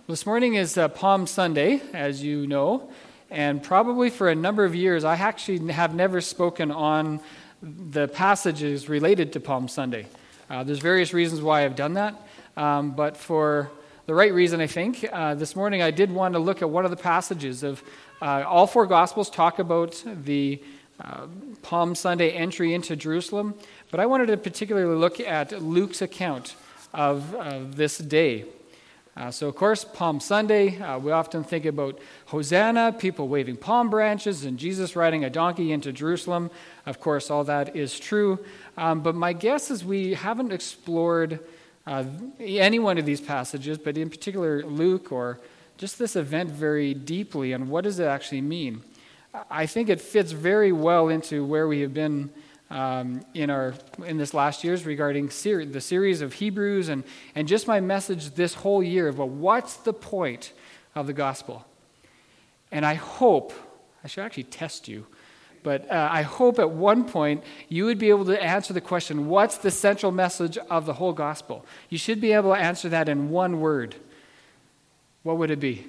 This morning is Palm Sunday, as you know, and probably for a number of years I actually have never spoken on the passages related to Palm Sunday. There's various reasons why I've done that, but for the right reason, I think. This morning I did want to look at one of the passages of all four Gospels talk about the Palm Sunday entry into Jerusalem, but I wanted to particularly look at Luke's account of this day. So, of course, Palm Sunday, we often think about Hosanna, people waving palm branches, and Jesus riding a donkey into Jerusalem. Of course, all that is true. But my guess is we haven't explored any one of these passages, but in particular Luke, or just this event very deeply, and what does it actually mean? I think it fits very well into where we have been in this last year's regarding the series of Hebrews and just my message this whole year about what's the point of the gospel. And I hope, I should actually test you, but I hope at one point you would be able to answer the question, what's the central message of the whole gospel? You should be able to answer that in one word. What would it be?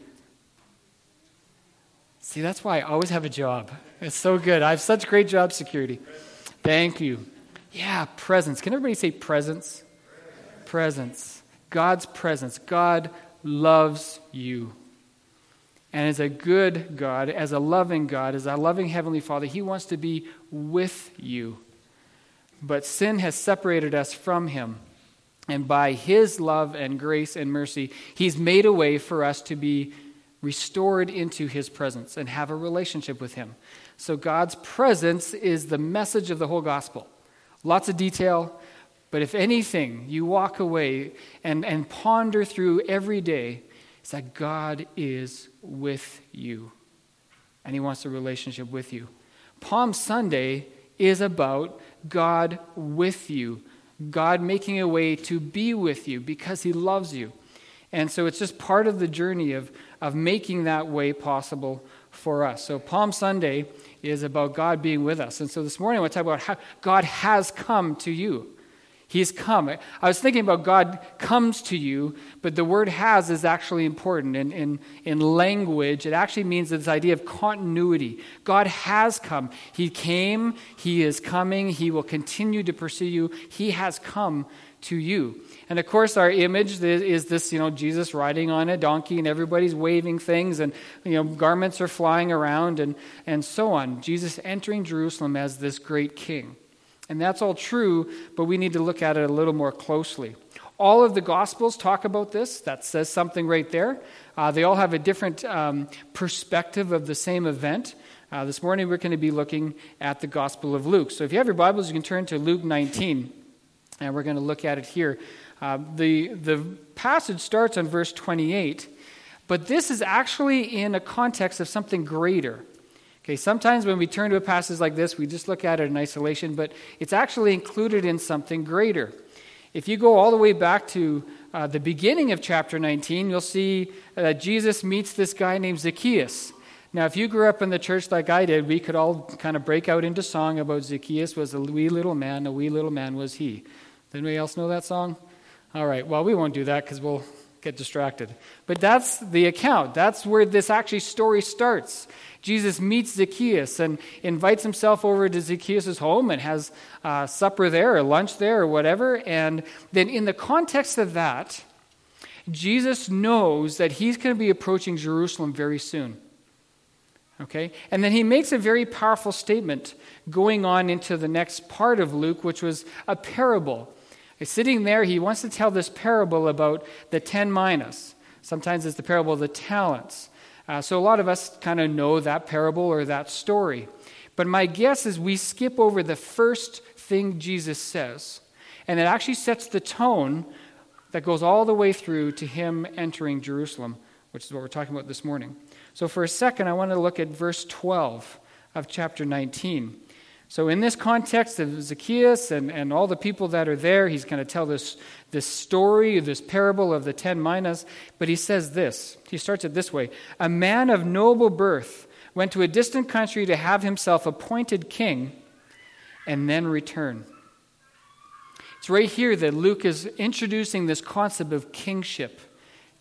See, that's why I always have a job. It's so good. I have such great job security. Thank you. Yeah, presence. Can everybody say presence? Presence. God's presence. God loves you. And as a good God, as a loving God, as a loving Heavenly Father, He wants to be with you. But sin has separated us from Him. And by His love and grace and mercy, He's made a way for us to be restored into His presence and have a relationship with Him. So God's presence is the message of the whole gospel. Lots of detail, but if anything, you walk away and ponder through every day, it's that God is with you, and He wants a relationship with you. Palm Sunday is about God with you, God making a way to be with you because He loves you. And so it's just part of the journey of making that way possible for us. So Palm Sunday is about God being with us. And so this morning I want to talk about how God has come to you. He's come. I was thinking about God comes to you, but the word has is actually important. In language, it actually means this idea of continuity. God has come. He came. He is coming. He will continue to pursue you. He has come to you. And of course, our image is this, Jesus riding on a donkey and everybody's waving things and, garments are flying around and so on. Jesus entering Jerusalem as this great king. And that's all true, but we need to look at it a little more closely. All of the Gospels talk about this. That says something right there. They all have a different perspective of the same event. This morning, we're going to be looking at the Gospel of Luke. So if you have your Bibles, you can turn to Luke 19, and we're going to look at it here. The passage starts on verse 28, but this is actually in a context of something greater. Okay, sometimes when we turn to a passage like this, we just look at it in isolation, but it's actually included in something greater. If you go all the way back to the beginning of chapter 19, you'll see that Jesus meets this guy named Zacchaeus. Now, if you grew up in the church like I did, we could all kind of break out into song about Zacchaeus was a wee little man was he. Does anybody else know that song? All right, well, we won't do that because we'll get distracted. But that's the account. That's where this actually story starts. Jesus meets Zacchaeus and invites himself over to Zacchaeus' home and has supper there or lunch there or whatever. And then in the context of that, Jesus knows that he's going to be approaching Jerusalem very soon. Okay? And then he makes a very powerful statement going on into the next part of Luke, which was a parable. Sitting there, he wants to tell this parable about the 10 minas. Sometimes it's the parable of the talents. So a lot of us kind of know that parable or that story. But my guess is we skip over the first thing Jesus says. And it actually sets the tone that goes all the way through to him entering Jerusalem, which is what we're talking about this morning. So for a second, I want to look at verse 12 of chapter 19. So in this context of Zacchaeus and all the people that are there, he's going to tell this story, this parable of the 10 minas. But he says this. He starts it this way. A man of noble birth went to a distant country to have himself appointed king and then return. It's right here that Luke is introducing this concept of kingship.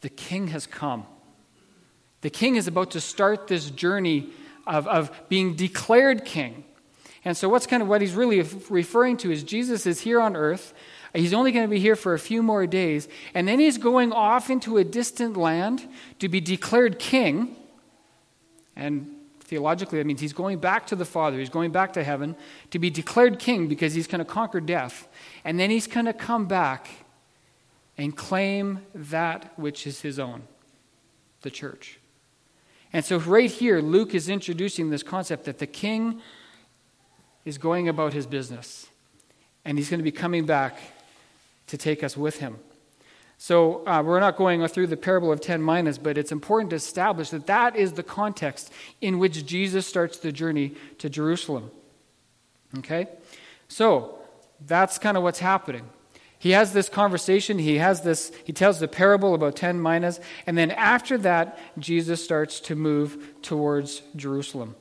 the king has come. The king is about to start this journey of being declared king. And so what he's really referring to is Jesus is here on earth. He's only going to be here for a few more days. And then he's going off into a distant land to be declared king. And theologically, that means he's going back to the Father. He's going back to heaven to be declared king because he's going to conquer death. And then he's going to come back and claim that which is his own, the church. And so right here, Luke is introducing this concept that the king is going about his business. And he's going to be coming back to take us with him. So we're not going through the parable of 10 minas, but it's important to establish that that is the context in which Jesus starts the journey to Jerusalem. Okay? So that's kind of what's happening. He has this conversation, he tells the parable about 10 minas, and then after that, Jesus starts to move towards Jerusalem.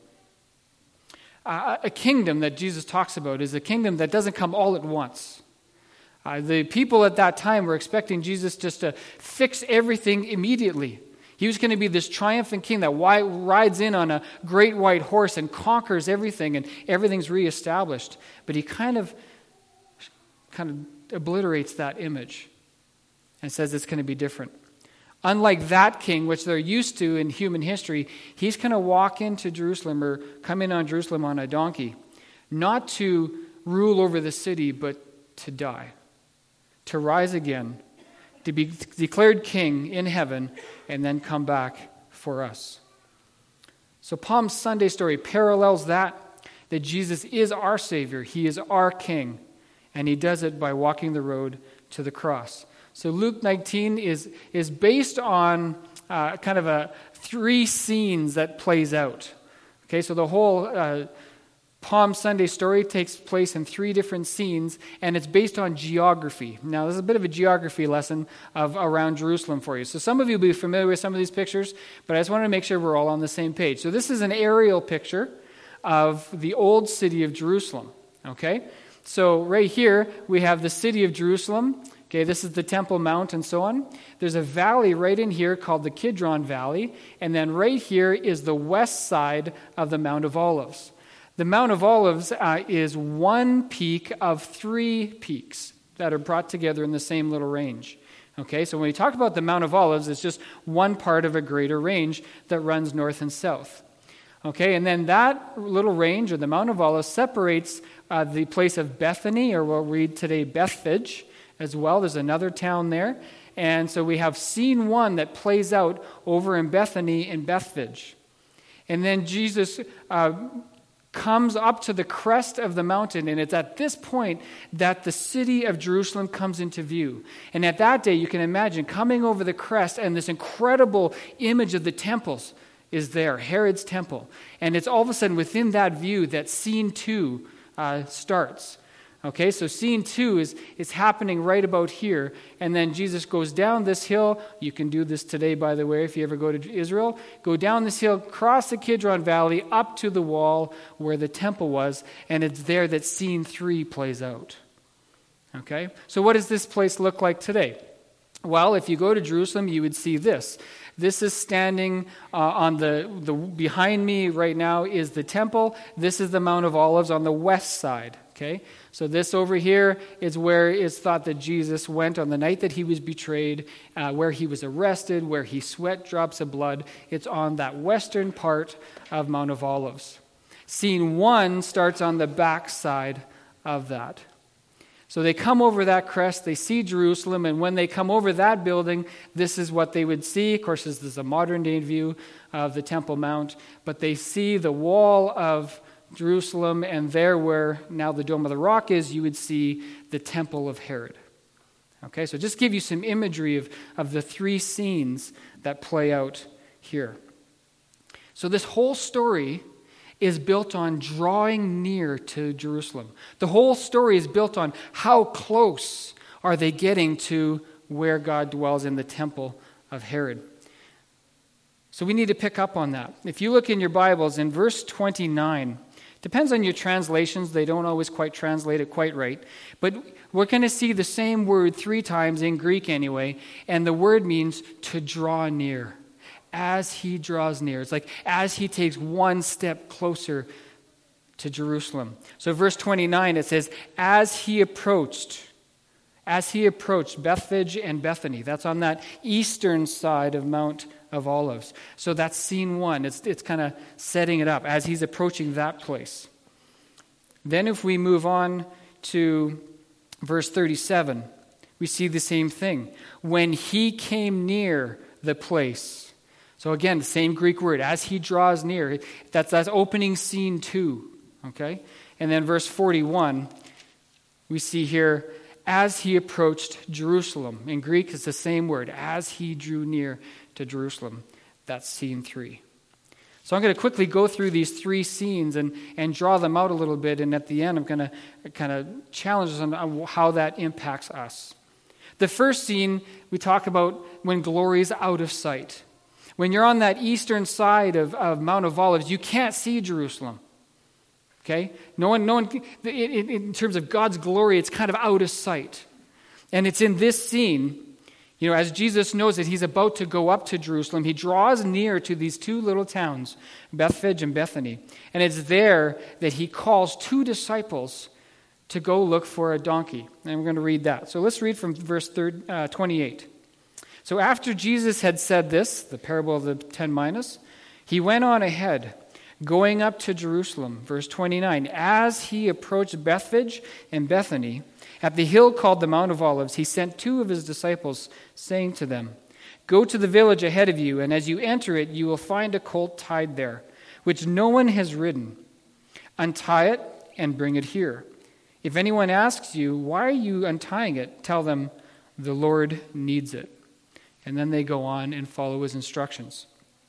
A kingdom that Jesus talks about is a kingdom that doesn't come all at once. The people at that time were expecting Jesus just to fix everything immediately. He was going to be this triumphant king that rides in on a great white horse and conquers everything, and everything's reestablished. But he kind of obliterates that image and says it's going to be different. Unlike that king, which they're used to in human history, he's going to walk into Jerusalem or come in on Jerusalem on a donkey, not to rule over the city, but to die, to rise again, to be declared king in heaven, and then come back for us. So Palm Sunday story parallels that Jesus is our Savior. He is our King, and he does it by walking the road to the cross. So Luke 19 is based on kind of three scenes that plays out. Okay, so the whole Palm Sunday story takes place in three different scenes, and it's based on geography. Now, this is a bit of a geography lesson around Jerusalem for you. So some of you will be familiar with some of these pictures, but I just wanted to make sure we're all on the same page. So this is an aerial picture of the old city of Jerusalem. Okay, so right here we have the city of Jerusalem. Okay, this is the Temple Mount and so on. There's a valley right in here called the Kidron Valley, and then right here is the west side of the Mount of Olives. The Mount of Olives is one peak of three peaks that are brought together in the same little range. Okay, so when we talk about the Mount of Olives, it's just one part of a greater range that runs north and south. Okay, and then that little range, or the Mount of Olives, separates the place of Bethany, or we'll read today Bethphage, as well. There's another town there. And so we have scene one that plays out over in Bethany and Bethphage. And then Jesus comes up to the crest of the mountain, and it's at this point that the city of Jerusalem comes into view. And at that day, you can imagine coming over the crest, and this incredible image of the temples is there, Herod's temple. And it's all of a sudden within that view that scene two starts. Okay, so scene two is happening right about here, and then Jesus goes down this hill. You can do this today, by the way, if you ever go to Israel. Go down this hill, cross the Kidron Valley, up to the wall where the temple was, and it's there that scene three plays out. Okay, so what does this place look like today? Well, if you go to Jerusalem, you would see this. This is standing on the behind me right now is the temple. This is the Mount of Olives on the west side. Okay, so this over here is where it's thought that Jesus went on the night that he was betrayed, where he was arrested, where he sweat drops of blood. It's on that western part of Mount of Olives. Scene one starts on the back side of that. So they come over that crest, they see Jerusalem, and when they come over that building, this is what they would see. Of course, this is a modern-day view of the Temple Mount, but they see the wall of Jerusalem, and there where now the Dome of the Rock is, you would see the Temple of Herod. Okay, so just give you some imagery of the three scenes that play out here. So this whole story is built on drawing near to Jerusalem. The whole story is built on how close are they getting to where God dwells in the temple of Herod. So we need to pick up on that. If you look in your Bibles, in verse 29, Depends on your translations. They don't always quite translate it quite right. But we're going to see the same word 3 times in Greek anyway, and the word means to draw near. As he draws near. It's like as he takes one step closer to Jerusalem. So verse 29, it says, as he approached Bethphage and Bethany. That's on that eastern side of Mount of Olives. So that's scene 1. It's kind of setting it up as he's approaching that place. Then if we move on to verse 37, we see the same thing. When he came near the place. So again, the same Greek word, as he draws near. That's opening scene 2. Okay? And then verse 41, we see here, as he approached Jerusalem. In Greek, it's the same word, as he drew near to Jerusalem. That's scene 3. So I'm going to quickly go through these 3 scenes and draw them out a little bit, and at the end I'm going to kind of challenge us on how that impacts us. The first scene, we talk about when glory is out of sight. When you're on that eastern side of Mount of Olives, you can't see Jerusalem. Okay? No one, in terms of God's glory, it's kind of out of sight. And it's in this scene, as Jesus knows that he's about to go up to Jerusalem, he draws near to these 2 little towns, Bethphage and Bethany. And it's there that he calls 2 disciples to go look for a donkey. And we're going to read that. So let's read from verse 28. So after Jesus had said this, the parable of the 10 minas, he went on ahead, going up to Jerusalem. Verse 29, as he approached Bethphage and Bethany, at the hill called the Mount of Olives, he sent 2 of his disciples, saying to them, go to the village ahead of you, and as you enter it, you will find a colt tied there, which no one has ridden. Untie it and bring it here. If anyone asks you, why are you untying it? Tell them, the Lord needs it. And then they go on and follow his instructions.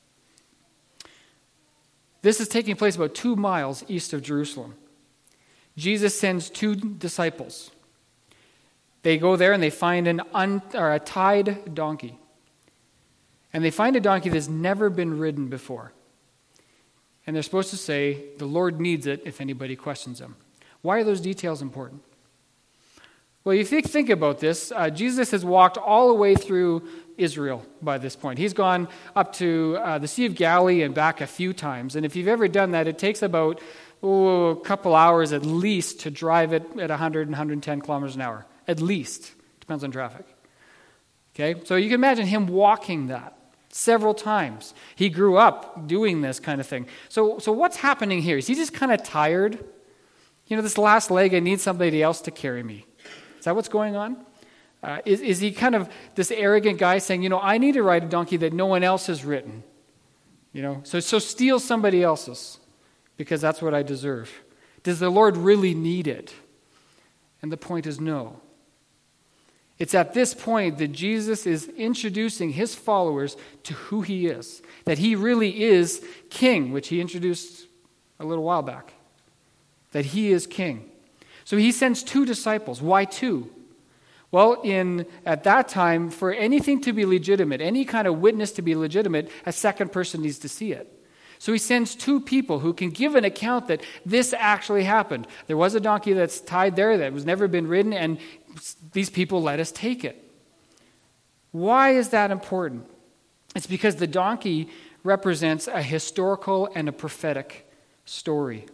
This is taking place about 2 miles east of Jerusalem. Jesus sends 2 disciples. They go there and they find a tied donkey. And they find a donkey that's never been ridden before. And they're supposed to say, the Lord needs it if anybody questions him. Why are those details important? Well, if you think about this, Jesus has walked all the way through Israel by this point. He's gone up to the Sea of Galilee and back a few times. And if you've ever done that, it takes about a couple hours at least to drive it at 100 and 110 kilometers an hour. At least. Depends on traffic. Okay? So you can imagine him walking that several times. He grew up doing this kind of thing. So what's happening here? Is he just kind of tired? This last leg, I need somebody else to carry me. Is that what's going on? Is he kind of this arrogant guy saying, I need to ride a donkey that no one else has ridden? So steal somebody else's because that's what I deserve. Does the Lord really need it? And the point is no. It's at this point that Jesus is introducing his followers to who he is, that he really is king, which he introduced a little while back, that he is king. So he sends 2 disciples. Why 2? Well, at that time, for anything to be legitimate, any kind of witness to be legitimate, a second person needs to see it. So he sends 2 people who can give an account that this actually happened. There was a donkey that's tied there that was never been ridden, and these people let us take it. Why is that important? It's because the donkey represents a historical and a prophetic story.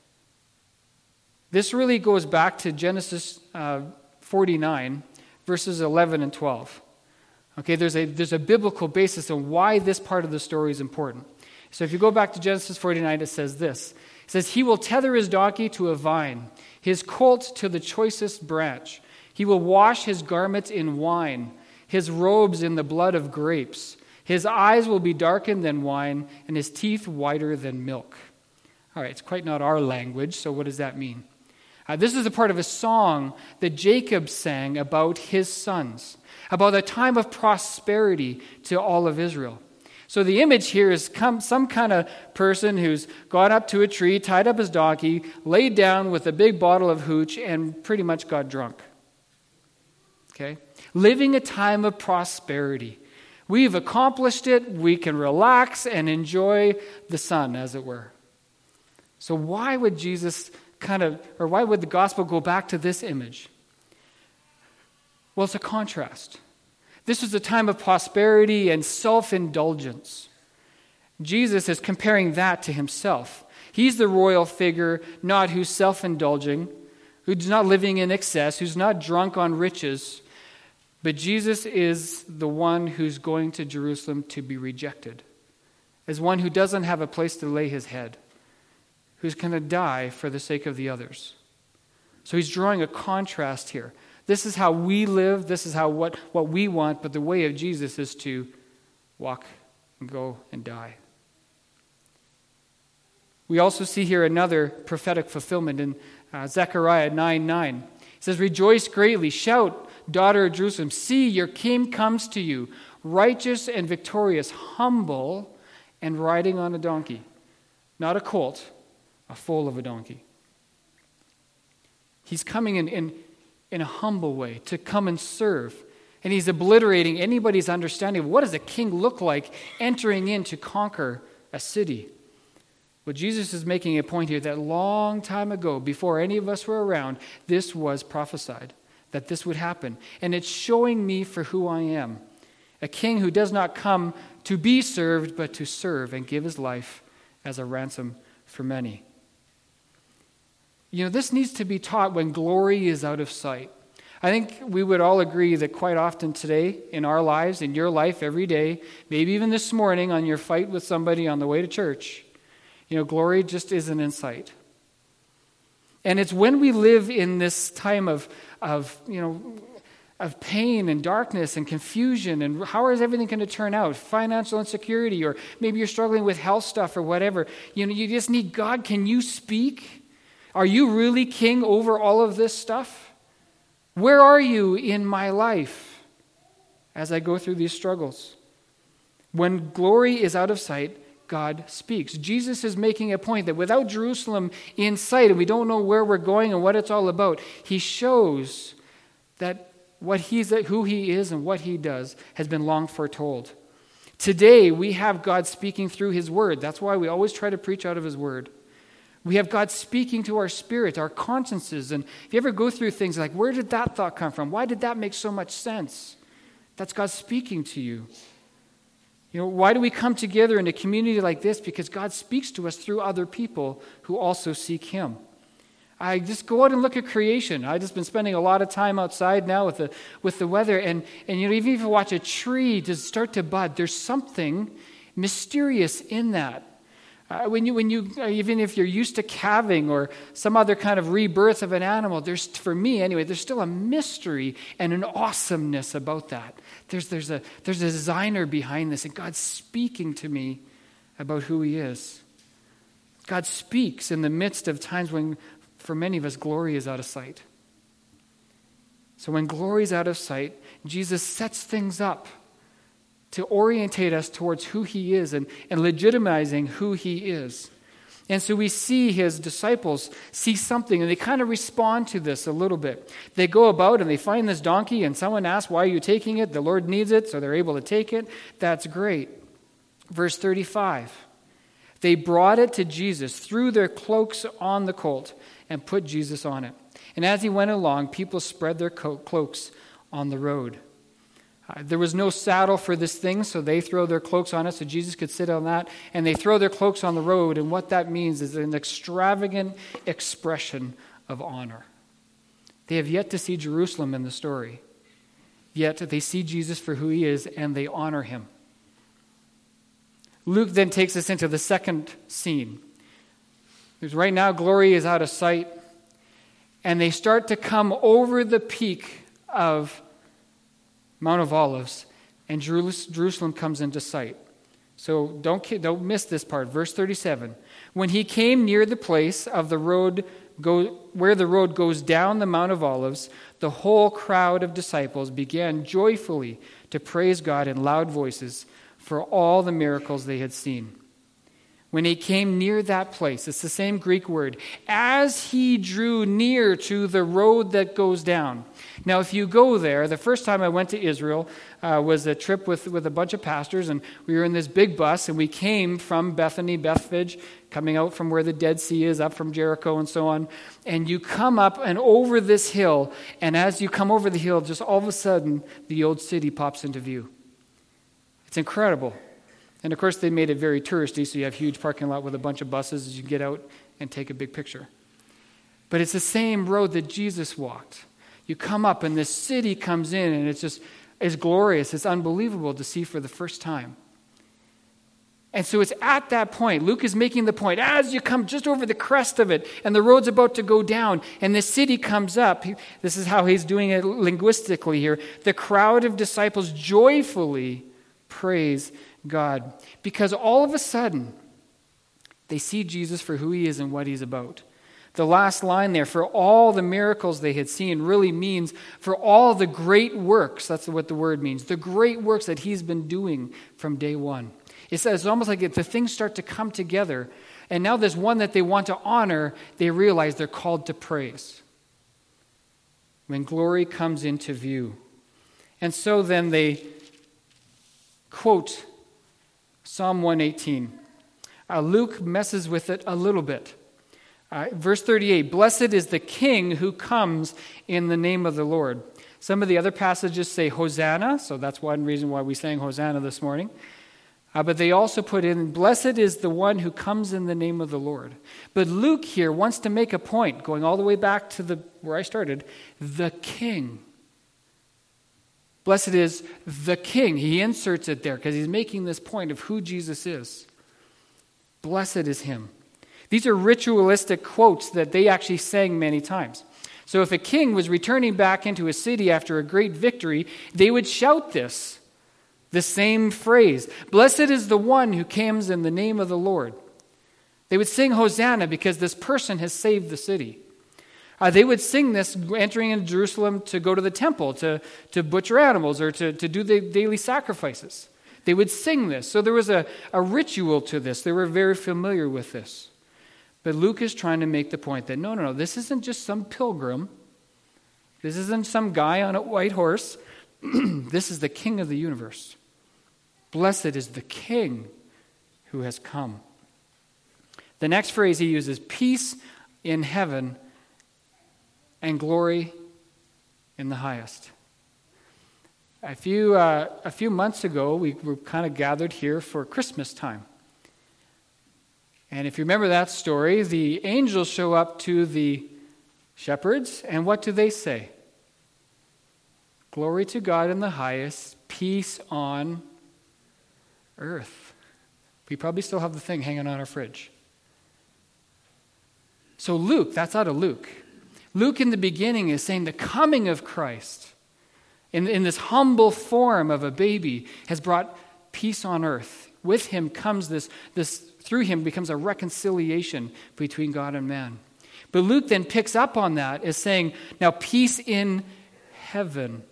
This really goes back to Genesis 49, verses 11 and 12. Okay, there's a biblical basis on why this part of the story is important. So if you go back to Genesis 49, it says this. It says, he will tether his donkey to a vine, his colt to the choicest branch. He will wash his garments in wine, his robes in the blood of grapes. His eyes will be darkened than wine, and his teeth whiter than milk. All right, it's quite not our language, so what does that mean? This is a part of a song that Jacob sang about his sons, about a time of prosperity to all of Israel. So the image here is some kind of person who's gone up to a tree, tied up his donkey, laid down with a big bottle of hooch, and pretty much got drunk. Okay? Living a time of prosperity. We've accomplished it. We can relax and enjoy the sun, as it were. So why would why would the gospel go back to this image? Well, it's a contrast. This is a time of prosperity and self-indulgence. Jesus is comparing that to himself. He's the royal figure, not who's self-indulging, who's not living in excess, who's not drunk on riches. But Jesus is the one who's going to Jerusalem to be rejected, as one who doesn't have a place to lay his head, who's going to die for the sake of the others. So he's drawing a contrast here. This is how we live, this is how what we want, but the way of Jesus is to walk and go and die. We also see here another prophetic fulfillment in Zechariah 9:9. It says, "Rejoice greatly, shout, daughter of Jerusalem, see, your king comes to you, righteous and victorious, humble and riding on a donkey." Not a colt, a foal of a donkey. He's coming in a humble way to come and serve. And he's obliterating anybody's understanding of what does a king look like entering in to conquer a city. But Jesus is making a point here that long time ago, before any of us were around, this was prophesied, that this would happen. And it's showing me for who I am. A king who does not come to be served, but to serve and give his life as a ransom for many. This needs to be taught when glory is out of sight. I think we would all agree that quite often today, in our lives, in your life every day, maybe even this morning on your fight with somebody on the way to church, glory just isn't in sight. And it's when we live in this time of pain and darkness and confusion and how is everything going to turn out, financial insecurity, or maybe you're struggling with health stuff or whatever. You just need God. Can you speak? Are you really king over all of this stuff? Where are you in my life as I go through these struggles? When glory is out of sight, God speaks. Jesus is making a point that without Jerusalem in sight, and we don't know where we're going and what it's all about, he shows that who he is and what he does has been long foretold. Today, we have God speaking through his word. That's why we always try to preach out of his word. We have God speaking to our spirit, our consciences. And if you ever go through things like, where did that thought come from? Why did that make so much sense? That's God speaking to you. Why do we come together in a community like this? Because God speaks to us through other people who also seek him. I just go out and look at creation. I've just been spending a lot of time outside now with the weather. And even if you watch a tree just start to bud, there's something mysterious in that. When you even if you're used to calving or some other kind of rebirth of an animal, for me anyway, there's still a mystery and an awesomeness about that. There's a designer behind this, and God's speaking to me about who he is. God speaks in the midst of times when, for many of us, glory is out of sight. So when glory is out of sight, Jesus sets things up to orientate us towards who he is and legitimizing who he is. And so we see his disciples see something, and they kind of respond to this a little bit. They go about and they find this donkey, and someone asks, why are you taking it? The Lord needs it, so they're able to take it. That's great. Verse 35. They brought it to Jesus, threw their cloaks on the colt, and put Jesus on it. And as he went along, people spread their cloaks on the road. There was no saddle for this thing, so they throw their cloaks on it so Jesus could sit on that. And they throw their cloaks on the road, and what that means is an extravagant expression of honor. They have yet to see Jerusalem in the story, yet they see Jesus for who he is, and they honor him. Luke then takes us into the second scene. Because right now, glory is out of sight, and they start to come over the peak of Mount of Olives, and Jerusalem comes into sight. So don't miss this part. Verse 37. When he came near the place of the road where the road goes down the Mount of Olives, the whole crowd of disciples began joyfully to praise God in loud voices for all the miracles they had seen. when he came near that place, it's the same Greek word, as he drew near to the road that goes down. Now, if you go there, the first time I went to Israel was a trip with a bunch of pastors, and we were in this big bus, and we came from Bethany, Bethphage, coming out from where the Dead Sea is, up from Jericho and so on, and you come up and over this hill, and as you come over the hill, just all of a sudden, the old city pops into view. It's incredible. And of course, they made it very touristy, so you have a huge parking lot with a bunch of buses as you get out and take a big picture. But it's the same road that Jesus walked. You come up, and this city comes in, and it's glorious. It's unbelievable to see for the first time. And so it's at that point, Luke is making the point, as you come just over the crest of it, and the road's about to go down, and the city comes up. This is how he's doing it linguistically here. The crowd of disciples joyfully praise God, because all of a sudden, they see Jesus for who he is and what he's about. The last line there, for all the miracles they had seen, really means for all the great works. That's what the word means. The great works that he's been doing from day one. It's almost like the things start to come together. And now there's one that they want to honor. They realize they're called to praise. When glory comes into view. And so then they quote Psalm 118. Luke messes with it a little bit. Verse 38, blessed is the King who comes in the name of the Lord. Some of the other passages say Hosanna, so that's one reason why we sang Hosanna this morning. But they also put in, blessed is the one who comes in the name of the Lord. But Luke here wants to make a point, going all the way back to where I started, the King. Blessed is the King. He inserts it there because he's making this point of who Jesus is. Blessed is him. These are ritualistic quotes that they actually sang many times. So if a king was returning back into a city after a great victory, they would shout this same phrase. Blessed is the one who comes in the name of the Lord. They would sing Hosanna because this person has saved the city. They would sing this entering into Jerusalem to go to the temple, to butcher animals, or to do the daily sacrifices. They would sing this. So there was a ritual to this. They were very familiar with this. But Luke is trying to make the point that no, this isn't just some pilgrim. This isn't some guy on a white horse. This is the King of the universe. Blessed is the King who has come. The next phrase he uses, peace in heaven and glory in the highest. A few months ago, we were kind of gathered here for Christmas time. And if you remember that story, the angels show up to the shepherds, and what do they say? Glory to God in the highest, peace on earth. We probably still have the thing hanging on our fridge. So Luke, that's out of Luke. Luke in the beginning is saying the coming of Christ in this humble form of a baby has brought peace on earth. With him comes this through him becomes a reconciliation between God and man. But Luke then picks up on that as saying, now peace in heaven.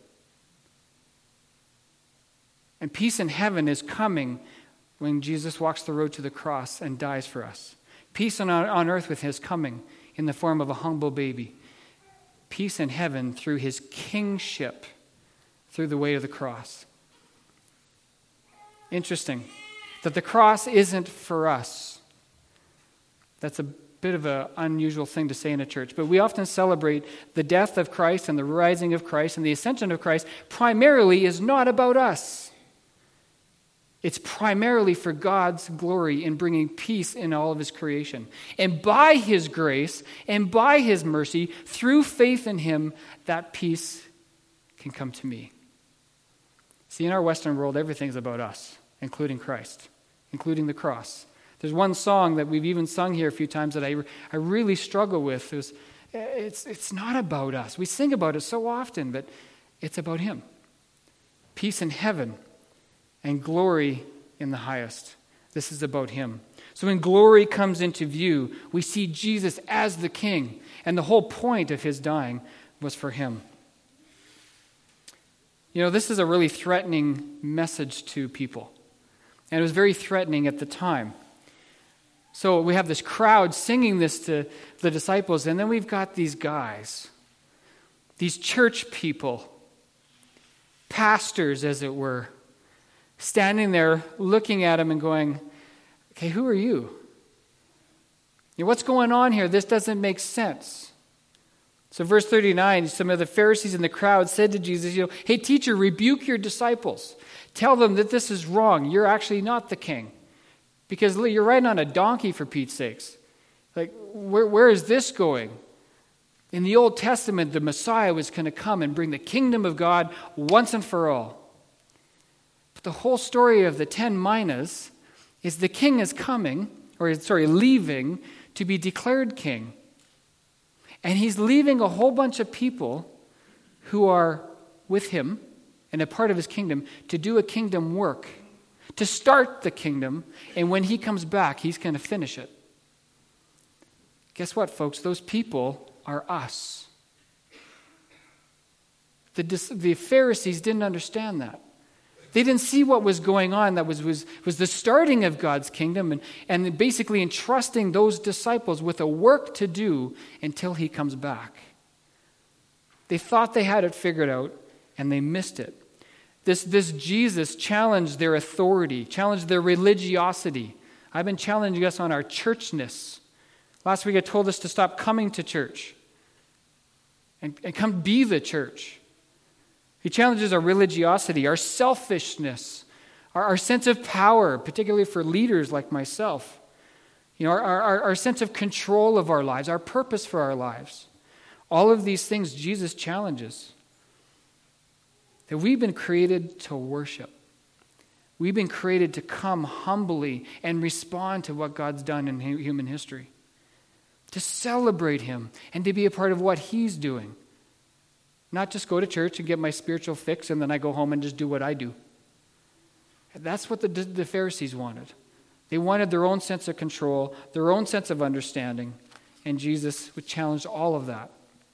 And peace in heaven is coming when Jesus walks the road to the cross and dies for us. Peace on earth with his coming in the form of a humble baby. Peace in heaven through his kingship, through the way of the cross. Interesting that the cross isn't for us. That's a bit of an unusual thing to say in a church, but we often celebrate the death of Christ and the rising of Christ and the ascension of Christ primarily is not about us. It's primarily for God's glory in bringing peace in all of his creation. And by his grace and by his mercy, through faith in him, that peace can come to me. See, in our Western world, everything's about us, including Christ, including the cross. There's one song that we've even sung here a few times that I really struggle with. It's not about us. We sing about it so often, but it's about him. Peace in heaven and glory in the highest. This is about him. So when glory comes into view, we see Jesus as the King, and the whole point of his dying was for him. You know, this is a really threatening message to people, and it was very threatening at the time. So we have this crowd singing this to the disciples, and then we've got these guys, these church people, pastors, as it were, standing there looking at him and going, okay, who are you? What's going on here? This doesn't make sense. So verse 39, some of the Pharisees in the crowd said to Jesus, hey, teacher, rebuke your disciples. Tell them that this is wrong. You're actually not the king. Because you're riding on a donkey, for Pete's sakes. Like, where is this going? In the Old Testament, the Messiah was going to come and bring the kingdom of God once and for all. But the whole story of the 10 minas is the king is leaving to be declared king. And he's leaving a whole bunch of people who are with him and a part of his kingdom to do a kingdom work, to start the kingdom, and when he comes back, he's going to finish it. Guess what, folks? Those people are us. The Pharisees didn't understand that. They didn't see what was going on. That was the starting of God's kingdom and basically entrusting those disciples with a work to do until he comes back. They thought they had it figured out, and they missed it. This Jesus challenged their authority, challenged their religiosity. I've been challenging us on our churchness. Last week I told us to stop coming to church and come be the church. He challenges our religiosity, our selfishness, our sense of power, particularly for leaders like myself. Our sense of control of our lives, our purpose for our lives. All of these things Jesus challenges. That we've been created to worship. We've been created to come humbly and respond to what God's done in human history. To celebrate him and to be a part of what he's doing. Not just go to church and get my spiritual fix and then I go home and just do what I do. That's what the Pharisees wanted. They wanted their own sense of control, their own sense of understanding, and Jesus would challenge all of that.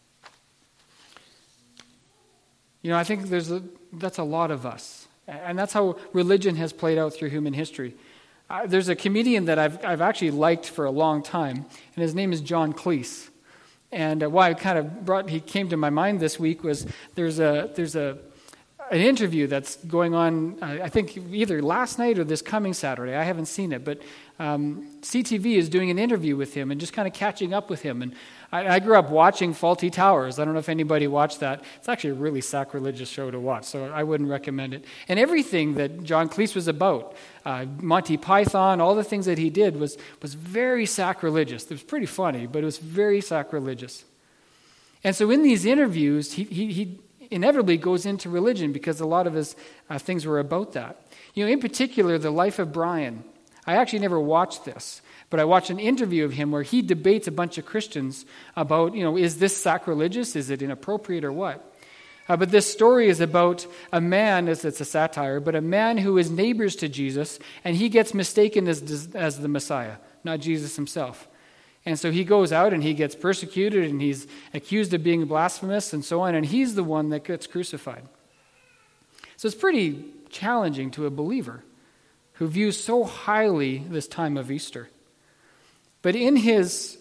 I think that's a lot of us. And that's how religion has played out through human history. There's a comedian that I've actually liked for a long time, and his name is John Cleese. And why he came to my mind this week was there's an interview that's going on, I think either last night or this coming Saturday. I haven't seen it, but CTV is doing an interview with him and just kind of catching up with him. And I grew up watching Fawlty Towers. I don't know if anybody watched that. It's actually a really sacrilegious show to watch, so I wouldn't recommend it. And everything that John Cleese was about, Monty Python, all the things that he did was very sacrilegious. It was pretty funny, but it was very sacrilegious. And so in these interviews, he inevitably goes into religion because a lot of his things were about that. In particular, The Life of Brian. I actually never watched this, but I watched an interview of him where he debates a bunch of Christians about, is this sacrilegious? Is it inappropriate or what? But this story is about a man, it's a satire, but a man who is neighbors to Jesus, and he gets mistaken as the Messiah, not Jesus himself. And so he goes out and he gets persecuted and he's accused of being blasphemous and so on, and he's the one that gets crucified. So it's pretty challenging to a believer who views so highly this time of Easter. But in his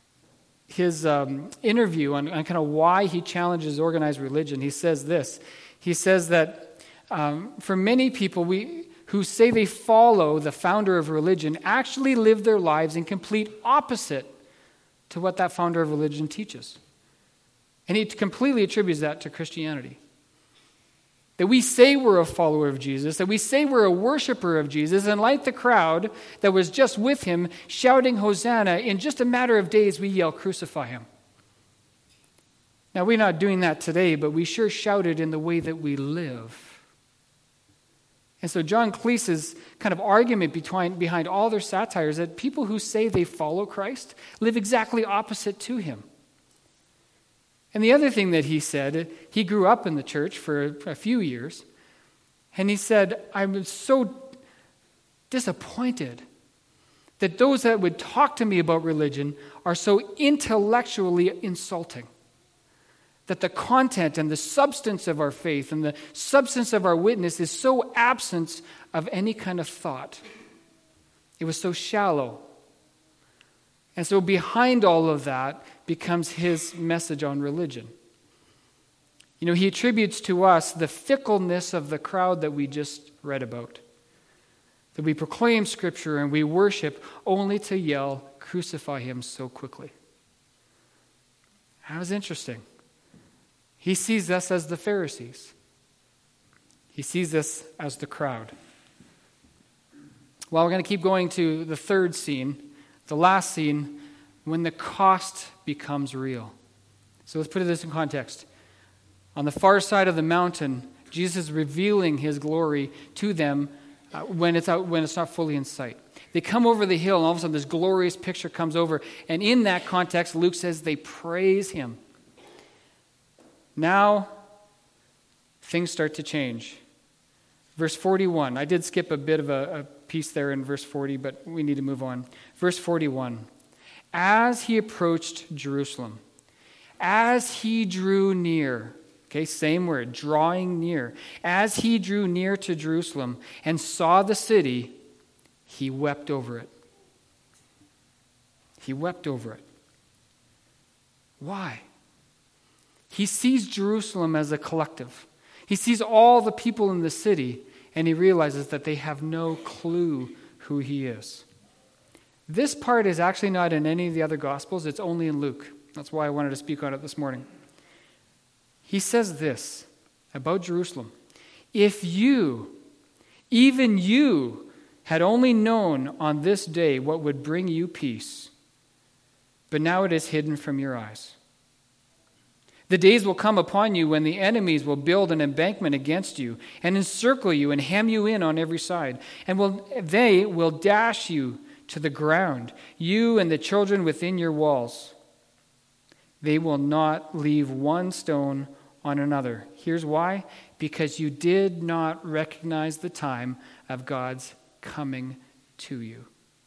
interview on kind of why he challenges organized religion, he says this. He says that for many people who say they follow the founder of religion actually live their lives in complete opposite to what that founder of religion teaches. And he completely attributes that to Christianity. That we say we're a follower of Jesus, that we say we're a worshiper of Jesus, and like the crowd that was just with him shouting Hosanna, in just a matter of days we yell, crucify him. Now we're not doing that today, but we sure shout it in the way that we live. And so John Cleese's kind of argument behind all their satire is that people who say they follow Christ live exactly opposite to him. And the other thing that he said, he grew up in the church for a few years, and he said, I'm so disappointed that those that would talk to me about religion are so intellectually insulting. That the content and the substance of our faith and the substance of our witness is so absent of any kind of thought. It was so shallow. And so behind all of that becomes his message on religion. He attributes to us the fickleness of the crowd that we just read about. That we proclaim Scripture and we worship only to yell, "Crucify him," so quickly. That was interesting. He sees us as the Pharisees. He sees us as the crowd. Well, we're going to keep going to the third scene, the last scene, when the cost becomes real. So let's put this in context. On the far side of the mountain, Jesus is revealing his glory to them when it's not fully in sight. They come over the hill, and all of a sudden this glorious picture comes over. And in that context, Luke says they praise him. Now, things start to change. Verse 41. I did skip a bit of a piece there in verse 40, but we need to move on. Verse 41. As he approached Jerusalem, as he drew near, okay, same word, drawing near. As he drew near to Jerusalem and saw the city, he wept over it. He wept over it. Why? He sees Jerusalem as a collective. He sees all the people in the city, and he realizes that they have no clue who he is. This part is actually not in any of the other Gospels. It's only in Luke. That's why I wanted to speak on it this morning. He says this about Jerusalem. If you, even you, had only known on this day what would bring you peace, but now it is hidden from your eyes. The days will come upon you when the enemies will build an embankment against you and encircle you and hem you in on every side, and they will dash you to the ground, you and the children within your walls. They will not leave one stone on another. Here's why. Because you did not recognize the time of God's coming to you.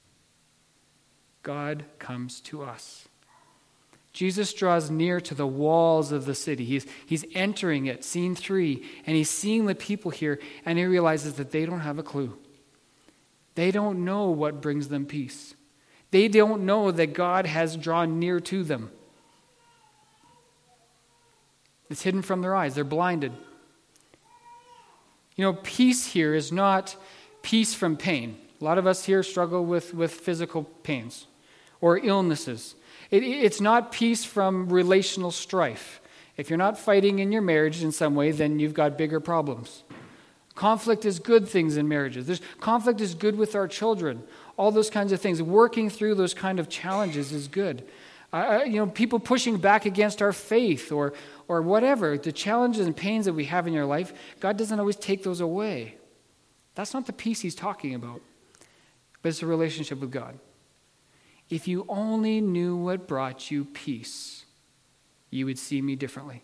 God comes to us. Jesus draws near to the walls of the city. He's entering it, scene 3, and he's seeing the people here, and he realizes that they don't have a clue. They don't know what brings them peace. They don't know that God has drawn near to them. It's hidden from their eyes. They're blinded. Peace here is not peace from pain. A lot of us here struggle with physical pains or illnesses. It's not peace from relational strife. If you're not fighting in your marriage in some way, then you've got bigger problems. Conflict is good things in marriages. Conflict is good with our children. All those kinds of things. Working through those kind of challenges is good. People pushing back against our faith or whatever, the challenges and pains that we have in your life, God doesn't always take those away. That's not the peace he's talking about, but it's a relationship with God. If you only knew what brought you peace, you would see me differently.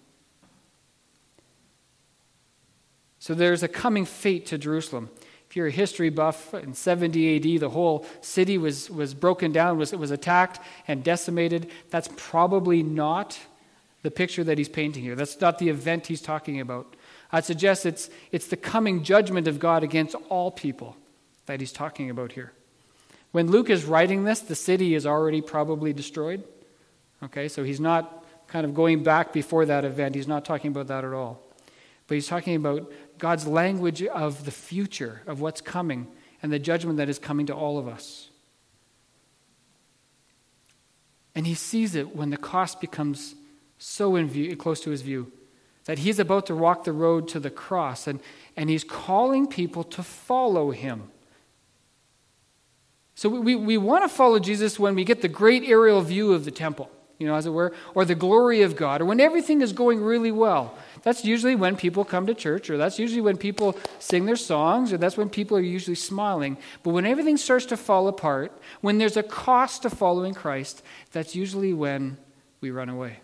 So there's a coming fate to Jerusalem. If you're a history buff, in 70 AD, the whole city was broken down, was attacked and decimated. That's probably not the picture that he's painting here. That's not the event he's talking about. I'd suggest it's the coming judgment of God against all people that he's talking about here. When Luke is writing this, the city is already probably destroyed. Okay, so he's not kind of going back before that event. He's not talking about that at all. But he's talking about God's language of the future, of what's coming, and the judgment that is coming to all of us. And he sees it when the cost becomes so close to his view that he's about to walk the road to the cross, and he's calling people to follow him. So we want to follow Jesus when we get the great aerial view of the temple, as it were, or the glory of God, or when everything is going really well. That's usually when people come to church, or that's usually when people sing their songs, or that's when people are usually smiling. But when everything starts to fall apart, when there's a cost to following Christ, that's usually when we run away.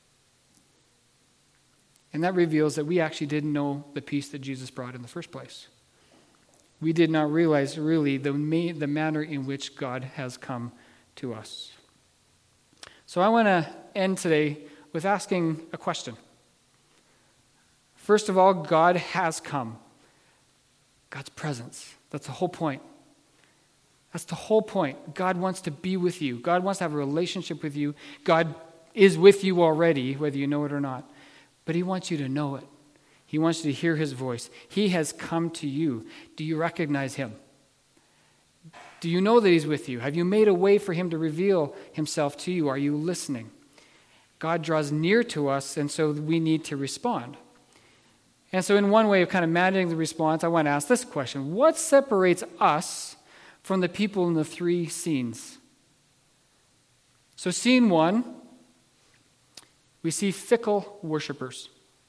And that reveals that we actually didn't know the peace that Jesus brought in the first place. We did not realize really the manner in which God has come to us. So I want to end today with asking a question. First of all, God has come. God's presence. That's the whole point. That's the whole point. God wants to be with you. God wants to have a relationship with you. God is with you already, whether you know it or not. But he wants you to know it. He wants you to hear his voice. He has come to you. Do you recognize him? Do you know that he's with you? Have you made a way for him to reveal himself to you? Are you listening? God draws near to us, and so we need to respond. And so in one way of kind of managing the response, I want to ask this question. What separates us from the people in the three scenes? So scene one, we see fickle worshipers.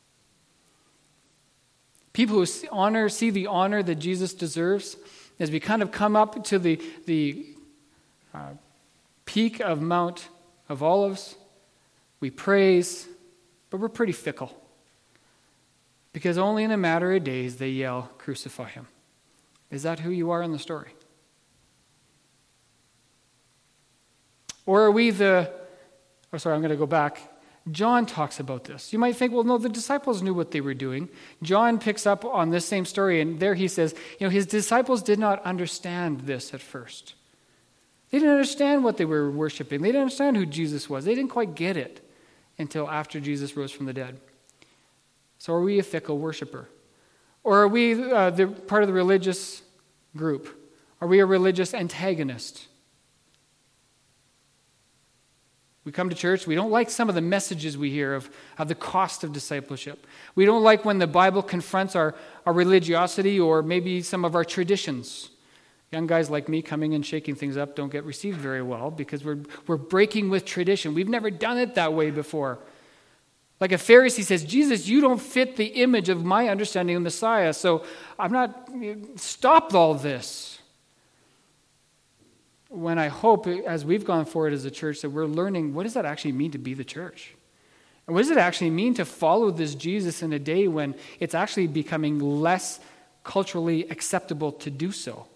People who see the honor that Jesus deserves. As we kind of come up to the peak of Mount of Olives, we praise, but we're pretty fickle. Because only in a matter of days they yell, "Crucify him." Is that who you are in the story? Or are we I'm going to go back. John talks about this. You might think, well, no, the disciples knew what they were doing. John picks up on this same story, and there he says, his disciples did not understand this at first. They didn't understand what they were worshiping. They didn't understand who Jesus was. They didn't quite get it until after Jesus rose from the dead. So are we a fickle worshiper? Or are we part of the religious group? Are we a religious antagonist? We come to church, we don't like some of the messages we hear of the cost of discipleship. We don't like when the Bible confronts our religiosity or maybe some of our traditions. Young guys like me coming and shaking things up don't get received very well because we're breaking with tradition. We've never done it that way before. Like a Pharisee says, "Jesus, you don't fit the image of my understanding of Messiah, so stop all this." When I hope, as we've gone forward as a church, that we're learning, what does that actually mean to be the church? And what does it actually mean to follow this Jesus in a day when it's actually becoming less culturally acceptable to do so?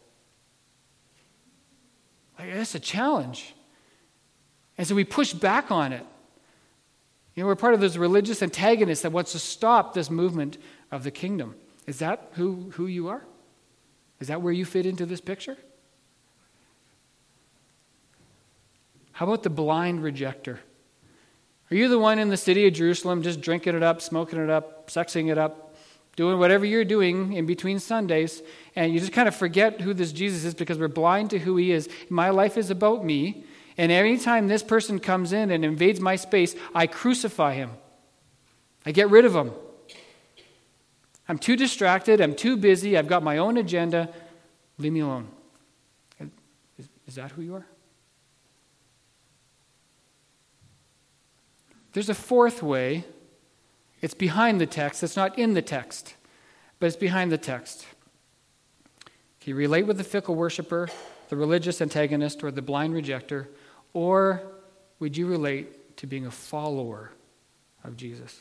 That's a challenge. And so we push back on it. We're part of this religious antagonist that wants to stop this movement of the kingdom. Is that who you are? Is that where you fit into this picture? How about the blind rejecter? Are you the one in the city of Jerusalem just drinking it up, smoking it up, sexing it up, doing whatever you're doing in between Sundays, and you just kind of forget who this Jesus is because we're blind to who he is? My life is about me, and every time this person comes in and invades my space, I crucify him. I get rid of him. I'm too distracted, I'm too busy, I've got my own agenda. Leave me alone. Is that who you are? There's a fourth way. It's behind the text. It's not in the text, but it's behind the text. Can you relate with the fickle worshiper, the religious antagonist, or the blind rejecter? Or would you relate to being a follower of Jesus?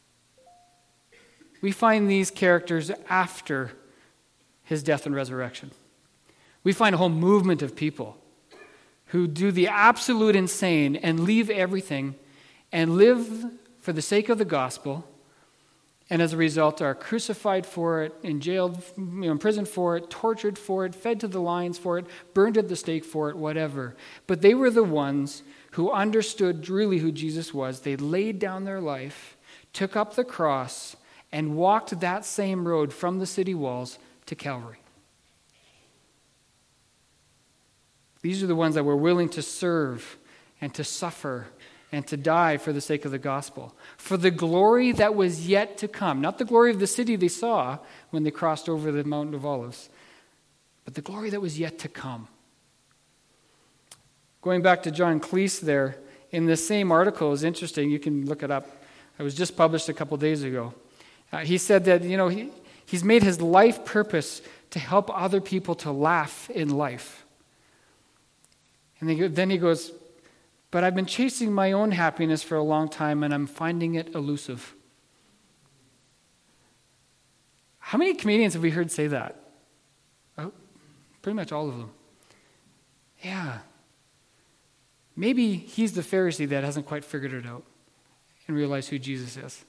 We find these characters after his death and resurrection. We find a whole movement of people who do the absolute insane and leave everything and live for the sake of the gospel, and as a result are crucified for it, jailed, imprisoned for it, tortured for it, fed to the lions for it, burned at the stake for it, whatever. But they were the ones who understood really who Jesus was. They laid down their life, took up the cross, and walked that same road from the city walls to Calvary. These are the ones that were willing to serve and to suffer and to die for the sake of the gospel, for the glory that was yet to come. Not the glory of the city they saw when they crossed over the Mount of Olives, but the glory that was yet to come. Going back to John Cleese there, in the same article, is interesting, you can look it up. It was just published a couple days ago. He said that, he's made his life purpose to help other people to laugh in life. And then he goes, "But I've been chasing my own happiness for a long time, and I'm finding it elusive." How many comedians have we heard say that? Oh, pretty much all of them. Yeah. Maybe he's the Pharisee that hasn't quite figured it out and realized who Jesus is.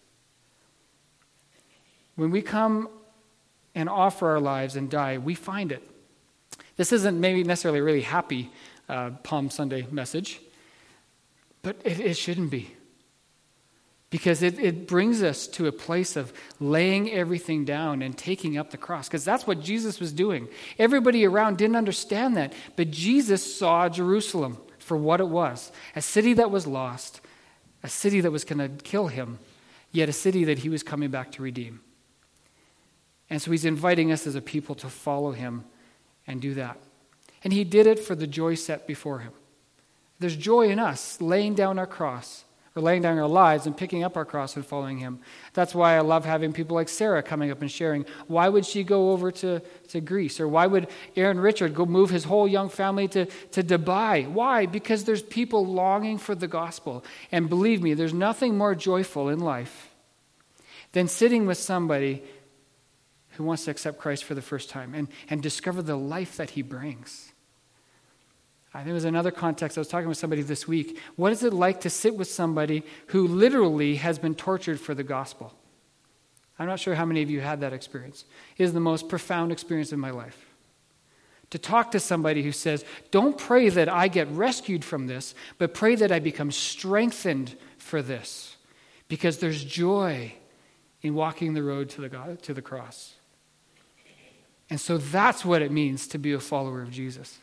When we come and offer our lives and die, we find it. This isn't maybe necessarily a really happy Palm Sunday message, but it shouldn't be. Because it brings us to a place of laying everything down and taking up the cross. Because that's what Jesus was doing. Everybody around didn't understand that. But Jesus saw Jerusalem for what it was. A city that was lost. A city that was going to kill him. Yet a city that he was coming back to redeem. And so he's inviting us as a people to follow him and do that. And he did it for the joy set before him. There's joy in us laying down our cross. Or laying down our lives and picking up our cross and following him. That's why I love having people like Sarah coming up and sharing. Why would she go over to Greece? Or why would Aaron Richard go move his whole young family to Dubai? Why? Because there's people longing for the gospel. And believe me, there's nothing more joyful in life than sitting with somebody who wants to accept Christ for the first time and discover the life that he brings. I think it was another context. I was talking with somebody this week. What is it like to sit with somebody who literally has been tortured for the gospel? I'm not sure how many of you had that experience. It is the most profound experience in my life. To talk to somebody who says, don't pray that I get rescued from this, but pray that I become strengthened for this. Because there's joy in walking the road to the cross. And so that's what it means to be a follower of Jesus.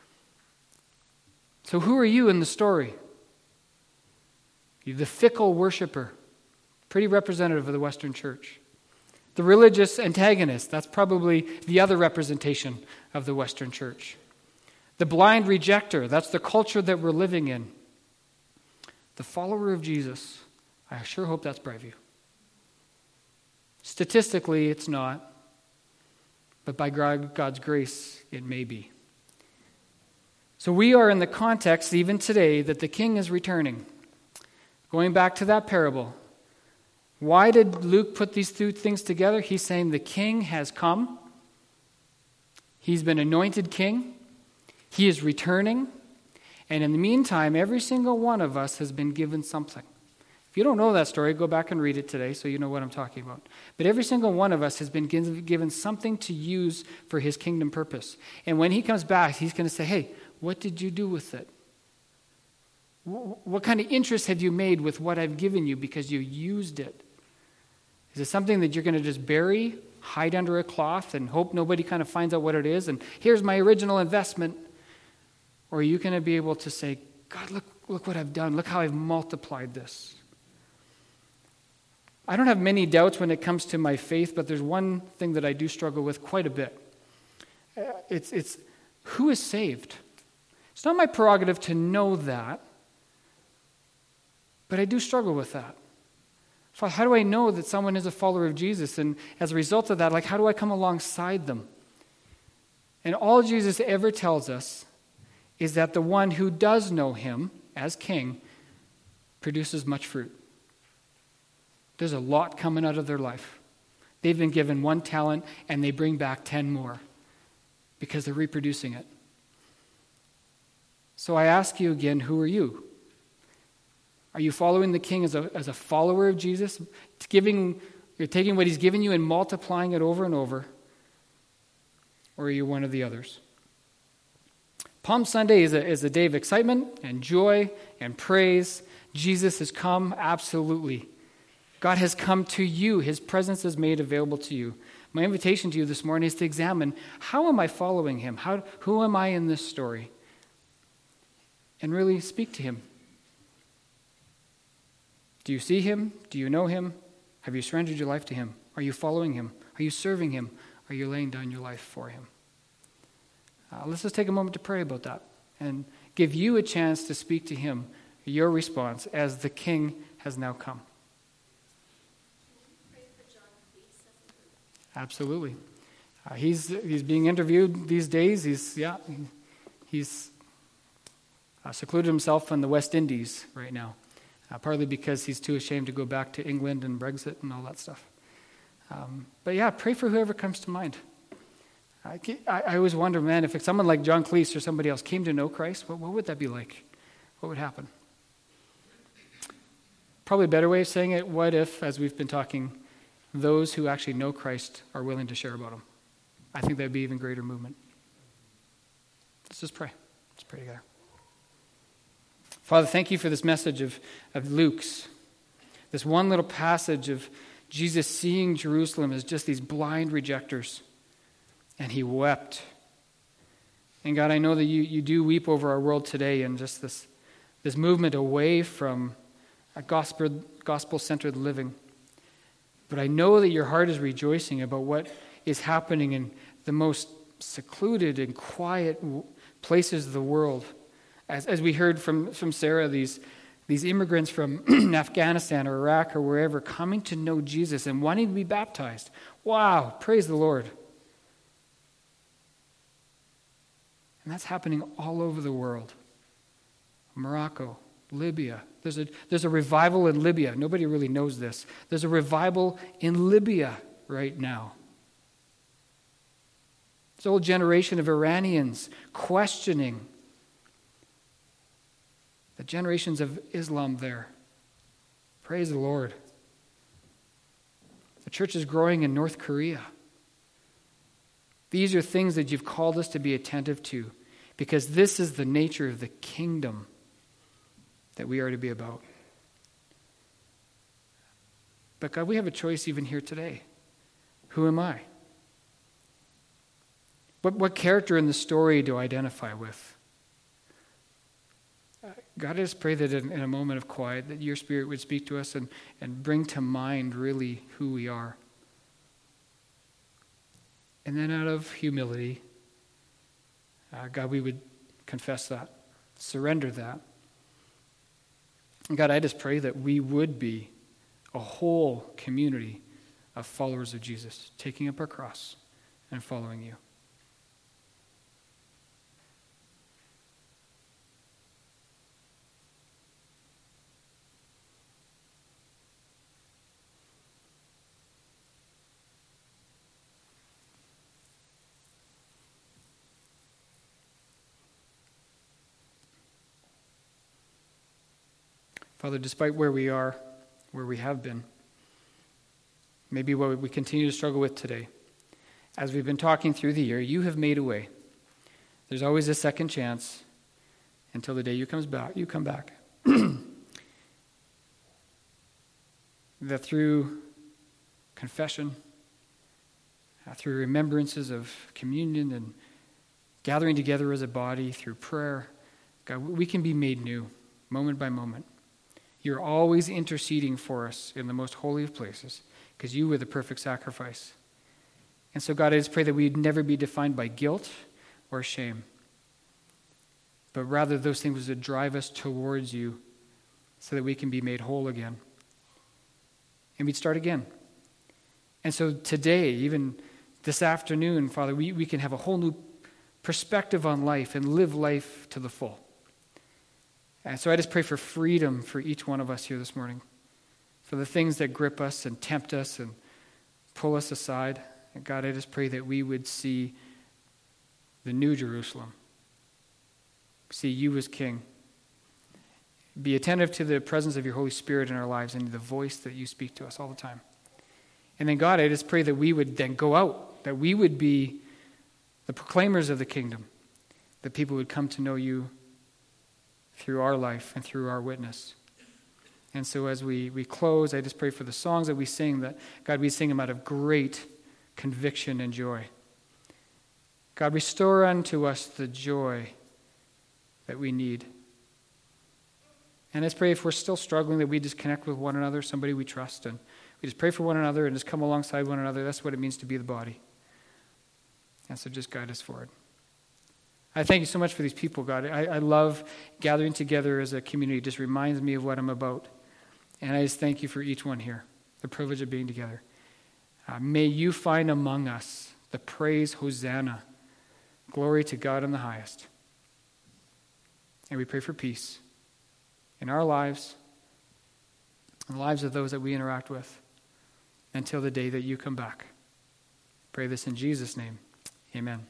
So who are you in the story? You're the fickle worshiper, pretty representative of the Western church. The religious antagonist, that's probably the other representation of the Western church. The blind rejecter, that's the culture that we're living in. The follower of Jesus, I sure hope that's Brightview. Statistically, it's not, but by God's grace, it may be. So we are in the context, even today, that the king is returning. Going back to that parable. Why did Luke put these two things together? He's saying the king has come. He's been anointed king. He is returning. And in the meantime, every single one of us has been given something. If you don't know that story, go back and read it today so you know what I'm talking about. But every single one of us has been given something to use for his kingdom purpose. And when he comes back, he's going to say, hey, what did you do with it? What kind of interest have you made with what I've given you because you used it? Is it something that you're going to just bury, hide under a cloth, and hope nobody kind of finds out what it is? And here's my original investment. Or are you going to be able to say, God, look what I've done. Look how I've multiplied this. I don't have many doubts when it comes to my faith, but there's one thing that I do struggle with quite a bit. It's who is saved? It's not my prerogative to know that, but I do struggle with that. How do I know that someone is a follower of Jesus? And as a result of that, how do I come alongside them? And all Jesus ever tells us is that the one who does know him as king produces much fruit. There's a lot coming out of their life. They've been given 1 talent and they bring back 10 more because they're reproducing it. So I ask you again, who are you? Are you following the king as a follower of Jesus? You're taking what he's given you and multiplying it over and over? Or are you one of the others? Palm Sunday is a day of excitement and joy and praise. Jesus has come, absolutely. God has come to you. His presence is made available to you. My invitation to you this morning is to examine, how am I following him? Who am I in this story? And really speak to him. Do you see him? Do you know him? Have you surrendered your life to him? Are you following him? Are you serving him? Are you laying down your life for him? Let's just take a moment to pray about that and give you a chance to speak to him, your response as the king has now come. Absolutely. He's being interviewed these days. He's secluded himself in the West Indies right now, partly because he's too ashamed to go back to England and Brexit and all that stuff. But pray for whoever comes to mind. I always wonder, man, if someone like John Cleese or somebody else came to know Christ, what would that be like? What would happen? Probably a better way of saying it, what if, as we've been talking, those who actually know Christ are willing to share about him? I think that would be even greater movement. Let's just pray. Let's pray together. Father, thank you for this message of Luke's. This one little passage of Jesus seeing Jerusalem as just these blind rejectors. And he wept. And God, I know that you do weep over our world today and just this movement away from a gospel-centered living. But I know that your heart is rejoicing about what is happening in the most secluded and quiet places of the world. As we heard from Sarah, these immigrants from Afghanistan or Iraq or wherever coming to know Jesus and wanting to be baptized. Wow, praise the Lord. And that's happening all over the world. Morocco, Libya. There's a revival in Libya. Nobody really knows this. There's a revival in Libya right now. This old generation of Iranians questioning the generations of Islam there. Praise the Lord. The church is growing in North Korea. These are things that you've called us to be attentive to, because this is the nature of the kingdom that we are to be about. But God, we have a choice even here today. Who am I? What character in the story do I identify with? God, I just pray that in a moment of quiet, that your Spirit would speak to us and bring to mind really who we are. And then out of humility, God, we would confess that, surrender that. And God, I just pray that we would be a whole community of followers of Jesus, taking up our cross and following you. Father, despite where we are, where we have been, maybe what we continue to struggle with today, as we've been talking through the year, you have made a way. There's always a second chance until the day you come back. That through confession, through remembrances of communion and gathering together as a body, through prayer, God, we can be made new moment by moment. You're always interceding for us in the most holy of places because you were the perfect sacrifice. And so, God, I just pray that we'd never be defined by guilt or shame, but rather those things would drive us towards you so that we can be made whole again. And we'd start again. And so today, even this afternoon, Father, we can have a whole new perspective on life and live life to the full. And so I just pray for freedom for each one of us here this morning, for the things that grip us and tempt us and pull us aside. And God, I just pray that we would see the new Jerusalem, see you as King, be attentive to the presence of your Holy Spirit in our lives and the voice that you speak to us all the time. And then, God, I just pray that we would then go out, that we would be the proclaimers of the kingdom, that people would come to know you through our life and through our witness. And so as we close, I just pray for the songs that we sing, that, God, we sing them out of great conviction and joy. God, restore unto us the joy that we need. And let's pray if we're still struggling that we just connect with one another, somebody we trust, and we just pray for one another and just come alongside one another. That's what it means to be the body. And so just guide us forward. I thank you so much for these people, God. I love gathering together as a community. It just reminds me of what I'm about. And I just thank you for each one here, the privilege of being together. May you find among us the praise, Hosanna, glory to God in the highest. And we pray for peace in our lives, in the lives of those that we interact with, until the day that you come back. Pray this in Jesus' name. Amen.